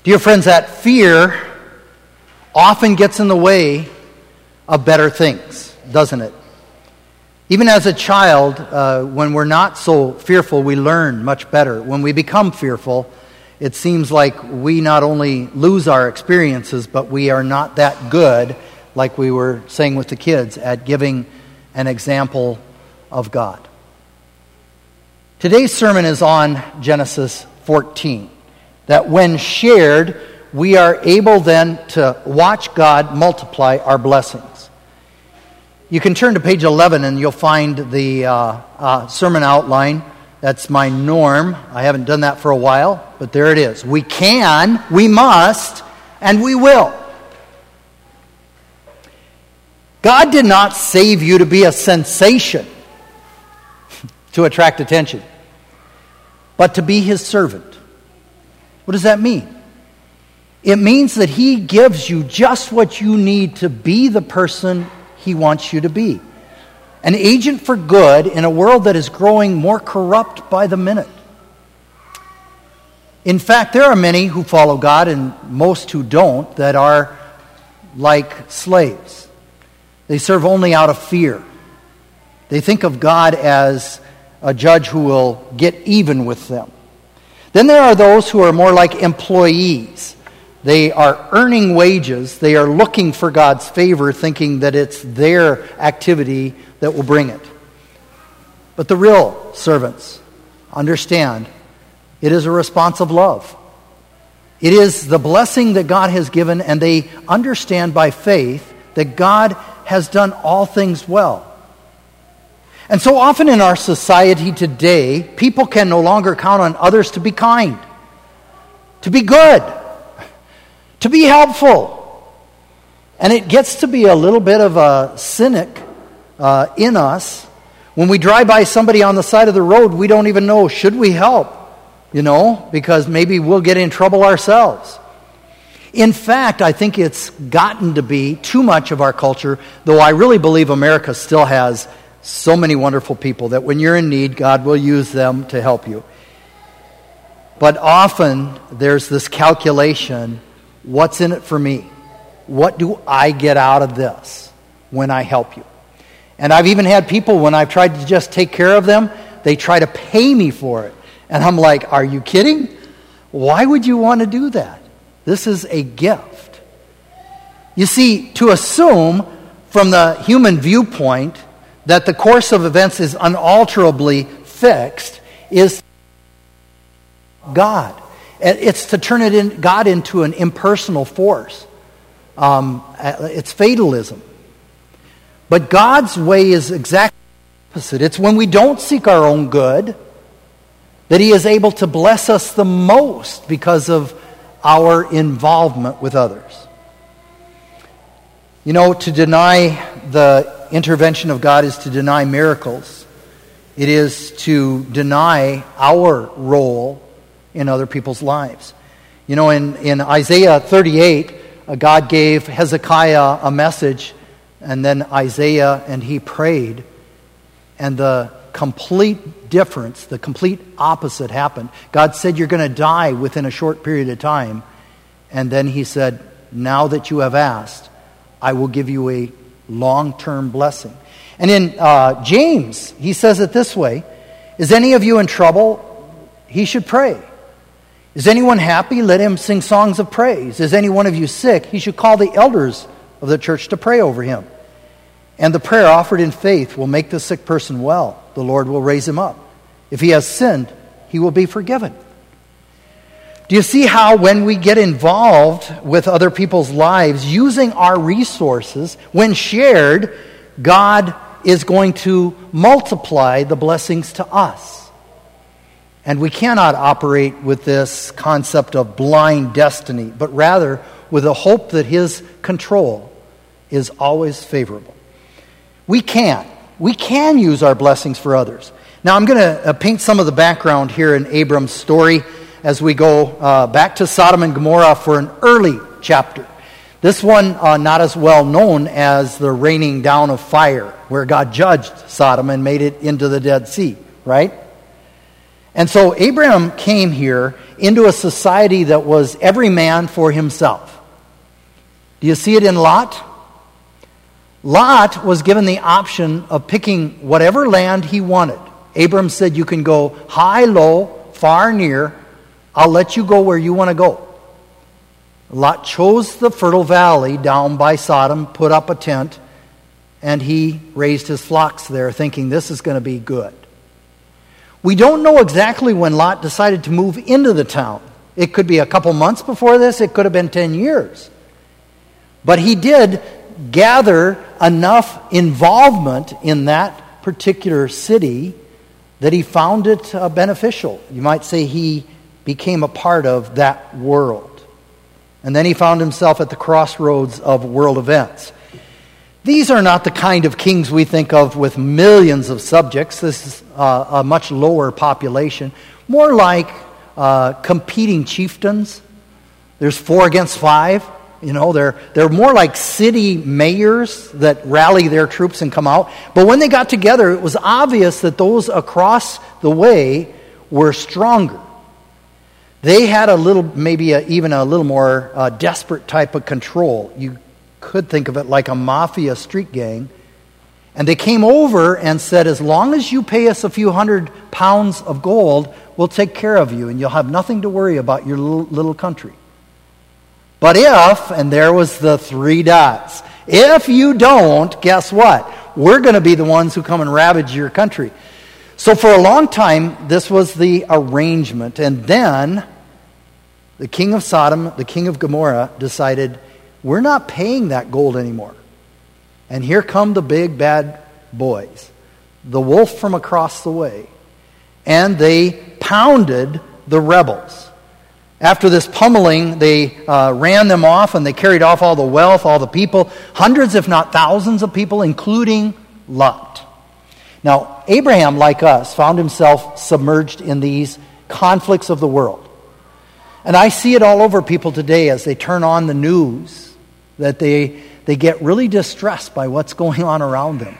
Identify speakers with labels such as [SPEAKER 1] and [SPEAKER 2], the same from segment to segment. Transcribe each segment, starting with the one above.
[SPEAKER 1] Dear friends, that fear often gets in the way of better things, doesn't it? Even as a child, when we're not so fearful, we learn much better. When we become fearful, it seems like we not only lose our experiences, but we are not that good, like we were saying with the kids, at giving an example of God. Today's sermon is on Genesis 14, that when shared, we are able then to watch God multiply our blessings. You can turn to page 11 and you'll find the sermon outline. That's my norm. I haven't done that for a while, but there it is. We can, we must, and we will. God did not save you to be a sensation, to attract attention, but to be His servant. What does that mean? It means that He gives you just what you need to be the person He wants you to be. An agent for good in a world that is growing more corrupt by the minute. In fact, there are many who follow God and most who don't that are like slaves. They serve only out of fear. They think of God as a judge who will get even with them. Then there are those who are more like employees. They are earning wages. They are looking for God's favor, thinking that it's their activity that will bring it. But the real servants understand it is a response of love. It is the blessing that God has given, and they understand by faith that God has done all things well. And so often in our society today, people can no longer count on others to be kind, to be good, to be helpful. And it gets to be a little bit of a cynic in us. When we drive by somebody on the side of the road, we don't even know, should we help? Because maybe we'll get in trouble ourselves. In fact, I think it's gotten to be too much of our culture, though I really believe America still has so many wonderful people that when you're in need, God will use them to help you. But often there's this calculation, what's in it for me? What do I get out of this when I help you? And I've even had people, when I've tried to just take care of them, they try to pay me for it. And I'm like, are you kidding? Why would you want to do that? This is a gift. You see, to assume from the human viewpoint that the course of events is unalterably fixed is God. It's to turn God into an impersonal force. It's fatalism. But God's way is exactly the opposite. It's when we don't seek our own good that He is able to bless us the most because of our involvement with others. To deny the intervention of God is to deny miracles. It is to deny our role in other people's lives. In Isaiah 38, God gave Hezekiah a message, and then Isaiah and he prayed, and the complete difference, the complete opposite happened. God said, you're going to die within a short period of time. And then He said, now that you have asked, I will give you a long-term blessing. And in James, he says it this way, is any of you in trouble? He should pray. Is anyone happy? Let him sing songs of praise. Is any one of you sick? He should call the elders of the church to pray over him. And the prayer offered in faith will make the sick person well. The Lord will raise him up. If he has sinned, he will be forgiven. Do you see how when we get involved with other people's lives, using our resources, when shared, God is going to multiply the blessings to us? And we cannot operate with this concept of blind destiny, but rather with a hope that His control is always favorable. We can use our blessings for others. Now I'm going to paint some of the background here in Abram's story as we go back to Sodom and Gomorrah for an early chapter. This one not as well known as the raining down of fire, where God judged Sodom and made it into the Dead Sea, right? And so Abraham came here into a society that was every man for himself. Do you see it in Lot? Lot was given the option of picking whatever land he wanted. Abram said, you can go high, low, far, near. I'll let you go where you want to go. Lot chose the fertile valley down by Sodom, put up a tent, and he raised his flocks there, thinking this is going to be good. We don't know exactly when Lot decided to move into the town. It could be a couple months before this. It could have been 10 years. But he did gather enough involvement in that particular city that he found it beneficial. You might say he became a part of that world. And then he found himself at the crossroads of world events. These are not the kind of kings we think of with millions of subjects. This is a much lower population. More like competing chieftains. There's 4 against 5. You know, they're more like city mayors that rally their troops and come out. But when they got together, it was obvious that those across the way were stronger. They had a little, maybe even a little more desperate type of control. You could think of it like a mafia street gang. And they came over and said, as long as you pay us a few £100 of gold, we'll take care of you, and you'll have nothing to worry about your little country. But if, and there was the 3 dots, if you don't, guess what? We're going to be the ones who come and ravage your country. So for a long time, this was the arrangement. And then the king of Sodom, the king of Gomorrah, decided, we're not paying that gold anymore. And here come the big bad boys, the wolf from across the way. And they pounded the rebels. After this pummeling, they ran them off, and they carried off all the wealth, all the people, hundreds if not thousands of people, including Lot. Now, Abraham, like us, found himself submerged in these conflicts of the world. And I see it all over people today as they turn on the news, that they get really distressed by what's going on around them.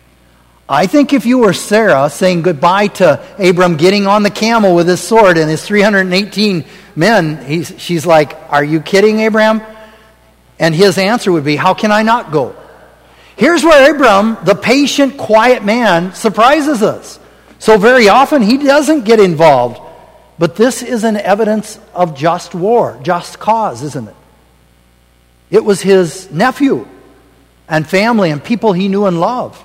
[SPEAKER 1] I think if you were Sarah saying goodbye to Abram, getting on the camel with his sword and his 318 men, she's like, are you kidding, Abraham? And his answer would be, how can I not go? Here's where Abram, the patient, quiet man, surprises us. So very often he doesn't get involved. But this is an evidence of just war, just cause, isn't it? It was his nephew and family and people he knew and loved.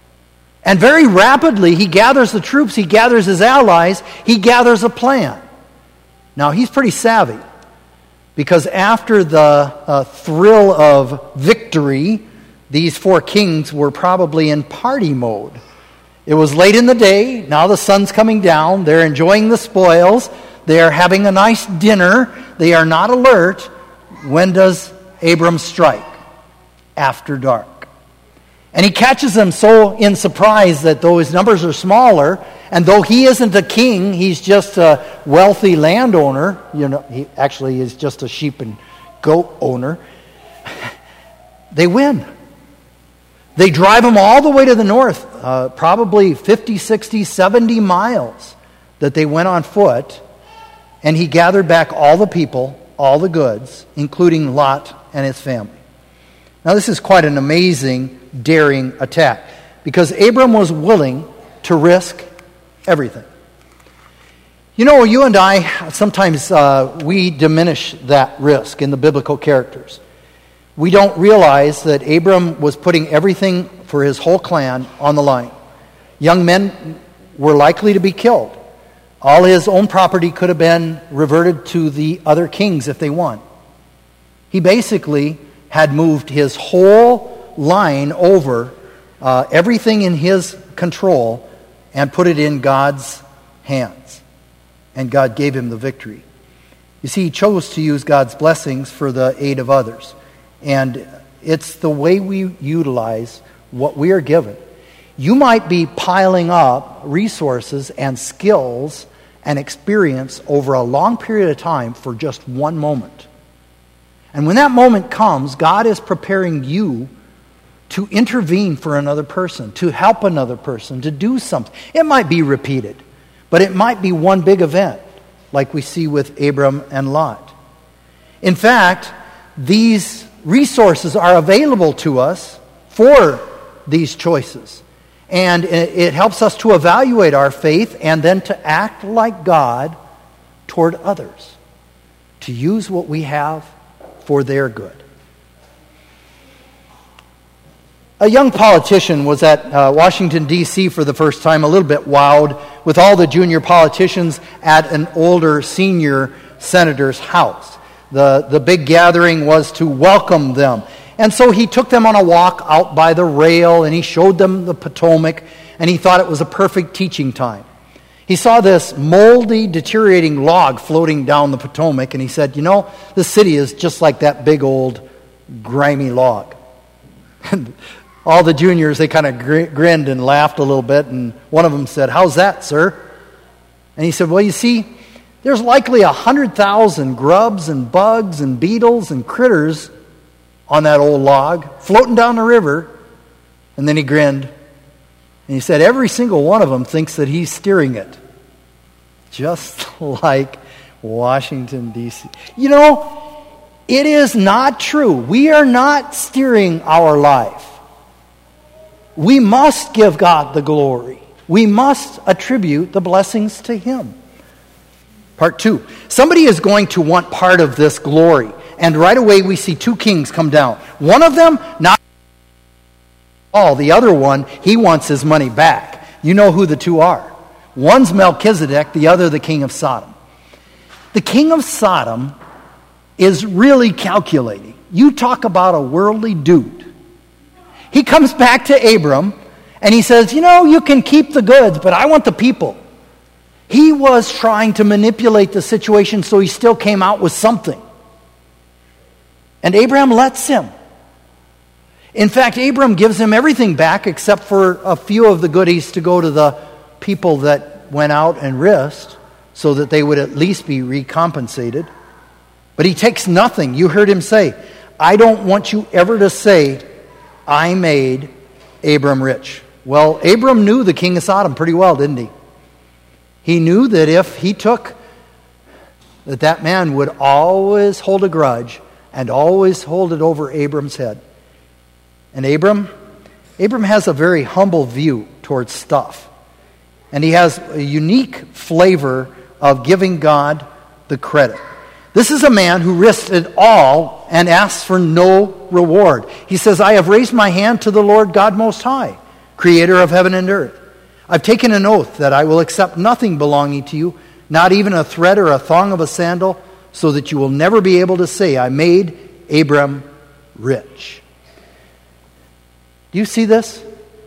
[SPEAKER 1] And very rapidly, he gathers the troops, he gathers his allies, he gathers a plan. Now, he's pretty savvy, because after the thrill of victory, these 4 kings were probably in party mode. It was late in the day, now the sun's coming down, they're enjoying the spoils, they are having a nice dinner, they are not alert. When does Abram strike? After dark. And he catches them so in surprise that though his numbers are smaller, and though he isn't a king, he's just a wealthy landowner, he actually is just a sheep and goat owner, they win. They drive him all the way to the north, probably 50, 60, 70 miles that they went on foot, and he gathered back all the people, all the goods, including Lot and his family. Now this is quite an amazing, daring attack, because Abram was willing to risk everything. You know, you and I, sometimes we diminish that risk in the biblical characters. We don't realize that Abram was putting everything for his whole clan on the line. Young men were likely to be killed. All his own property could have been reverted to the other kings if they won. He basically had moved his whole line over, everything in his control, and put it in God's hands. And God gave him the victory. You see, he chose to use God's blessings for the aid of others. And it's the way we utilize what we are given. You might be piling up resources and skills and experience over a long period of time for just one moment. And when that moment comes, God is preparing you to intervene for another person, to help another person, to do something. It might be repeated, but it might be one big event, like we see with Abram and Lot. In fact, these resources are available to us for these choices. And it helps us to evaluate our faith and then to act like God toward others, to use what we have for their good. A young politician was at Washington, D.C. for the first time, a little bit wowed with all the junior politicians at an older senior senator's house. The big gathering was to welcome them. And so he took them on a walk out by the rail, and he showed them the Potomac, and he thought it was a perfect teaching time. He saw this moldy, deteriorating log floating down the Potomac, and he said, "You know, the city is just like that big old grimy log." And all the juniors, they kind of grinned and laughed a little bit, and one of them said, "How's that, sir?" And he said, "Well, you see, there's likely 100,000 grubs and bugs and beetles and critters on that old log floating down the river." And then he grinned, and he said, "Every single one of them thinks that he's steering it." Just like Washington, D.C. You know, it is not true. We are not steering our life. We must give God the glory. We must attribute the blessings to Him. Part 2. Somebody is going to want part of this glory. And right away we see two kings come down. One of them, not all. The other one, he wants his money back. You know who the two are. One's Melchizedek, the other the king of Sodom. The king of Sodom is really calculating. You talk about a worldly dude. He comes back to Abram and he says, "You know, you can keep the goods, but I want the people." He was trying to manipulate the situation so he still came out with something. And Abraham lets him. In fact, Abram gives him everything back except for a few of the goodies to go to the people that went out and risked so that they would at least be recompensated. But he takes nothing. You heard him say, "I don't want you ever to say, 'I made Abram rich.'" Well, Abram knew the king of Sodom pretty well, didn't he? He knew that if he took, that man would always hold a grudge and always hold it over Abram's head. And Abram has a very humble view towards stuff. And he has a unique flavor of giving God the credit. This is a man who risked it all and asks for no reward. He says, "I have raised my hand to the Lord God Most High, creator of heaven and earth. I've taken an oath that I will accept nothing belonging to you, not even a thread or a thong of a sandal, so that you will never be able to say, 'I made Abram rich.'" Do you see this?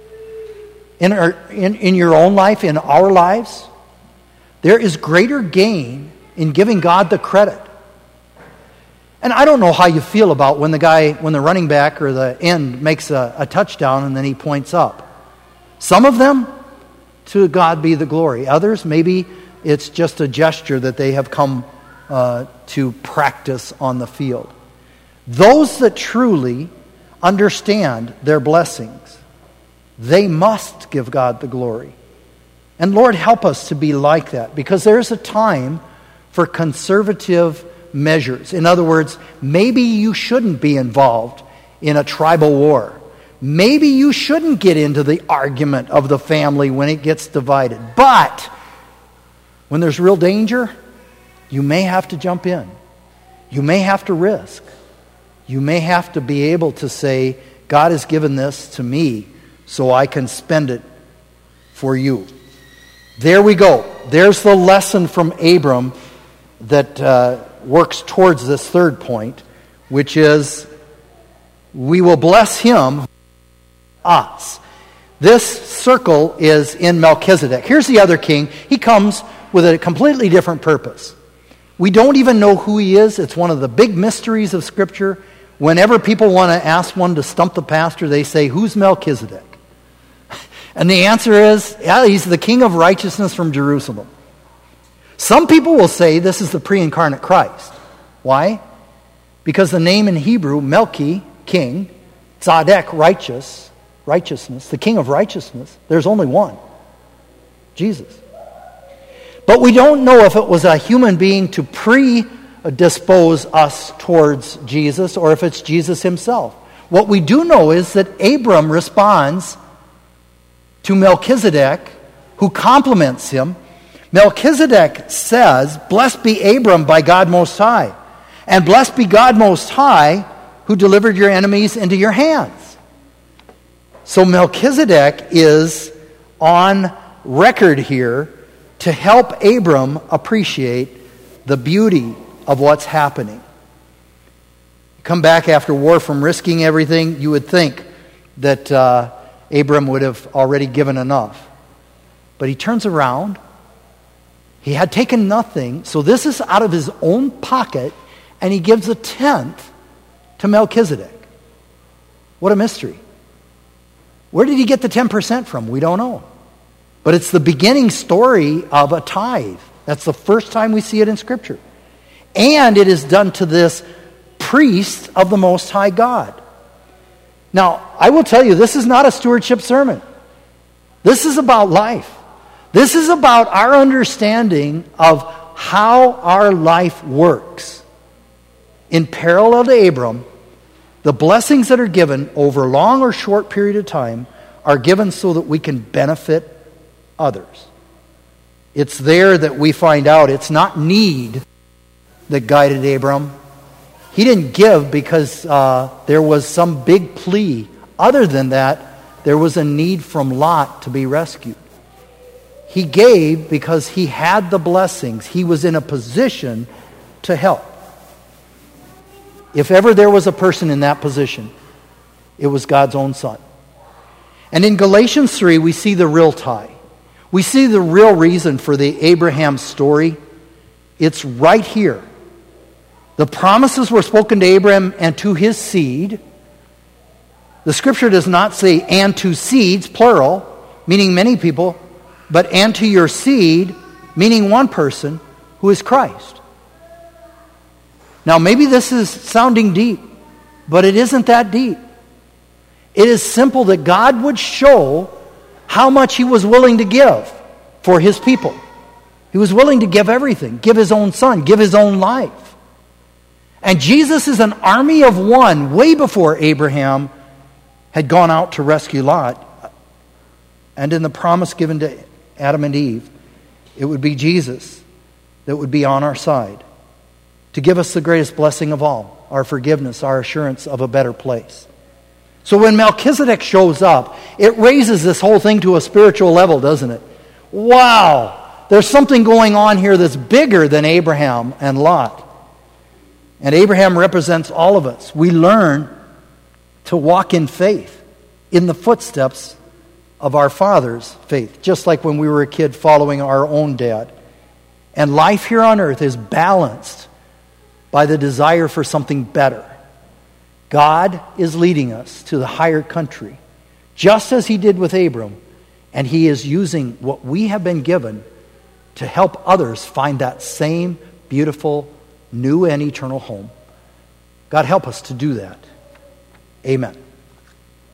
[SPEAKER 1] In your own life, in our lives, there is greater gain in giving God the credit. And I don't know how you feel about when the running back or the end makes a touchdown and then he points up. Some of them, to God be the glory. Others, maybe it's just a gesture that they have come to practice on the field. Those that truly understand their blessings, they must give God the glory. And Lord, help us to be like that, because there's a time for conservative measures. In other words, maybe you shouldn't be involved in a tribal war. Maybe you shouldn't get into the argument of the family when it gets divided. But when there's real danger, you may have to jump in. You may have to risk. You may have to be able to say, "God has given this to me, so I can spend it for you." There we go. There's the lesson from Abram that works towards this third point, which is we will bless him, us. This circle is in Melchizedek. Here's the other king. He comes with a completely different purpose. We don't even know who he is. It's one of the big mysteries of Scripture. Whenever people want to ask one to stump the pastor, they say, "Who's Melchizedek?" And the answer is, yeah, he's the king of righteousness from Jerusalem. Some people will say this is the pre-incarnate Christ. Why? Because the name in Hebrew, Melchi, king, Tzadek, righteousness, the king of righteousness, there's only one, Jesus. But we don't know if it was a human being to predispose us towards Jesus or if it's Jesus himself. What we do know is that Abram responds to Melchizedek, who compliments him. Melchizedek says, "Blessed be Abram by God Most High, and blessed be God Most High, who delivered your enemies into your hands." So Melchizedek is on record here to help Abram appreciate the beauty of what's happening. Come back after war from risking everything, you would think that Abram would have already given enough. But he turns around. He had taken nothing, so this is out of his own pocket, and he gives a tenth to Melchizedek. What a mystery. Where did he get the 10% from? We don't know. But it's the beginning story of a tithe. That's the first time we see it in Scripture. And it is done to this priest of the Most High God. Now, I will tell you, this is not a stewardship sermon. This is about life. This is about our understanding of how our life works. In parallel to Abram, the blessings that are given over a long or short period of time are given so that we can benefit others. It's there that we find out it's not need that guided Abram. He didn't give because there was some big plea. Other than that, there was a need from Lot to be rescued. He gave because he had the blessings. He was in a position to help. If ever there was a person in that position, it was God's own Son. And in Galatians 3, we see the real tie. We see the real reason for the Abraham story. It's right here. The promises were spoken to Abraham and to his seed. The Scripture does not say, and to seeds, plural, meaning many people, but and to your seed, meaning one person, who is Christ. Now, maybe this is sounding deep, but it isn't that deep. It is simple that God would show how much he was willing to give for his people. He was willing to give everything, give his own Son, give his own life. And Jesus is an army of one way before Abraham had gone out to rescue Lot. And in the promise given to Adam and Eve, it would be Jesus that would be on our side to give us the greatest blessing of all, our forgiveness, our assurance of a better place. So when Melchizedek shows up, it raises this whole thing to a spiritual level, doesn't it? Wow! There's something going on here that's bigger than Abraham and Lot. And Abraham represents all of us. We learn to walk in faith, in the footsteps of our father's faith, just like when we were a kid following our own dad. And life here on earth is balanced by the desire for something better. God is leading us to the higher country, just as he did with Abram, and he is using what we have been given to help others find that same beautiful, new and eternal home. God help us to do that. Amen.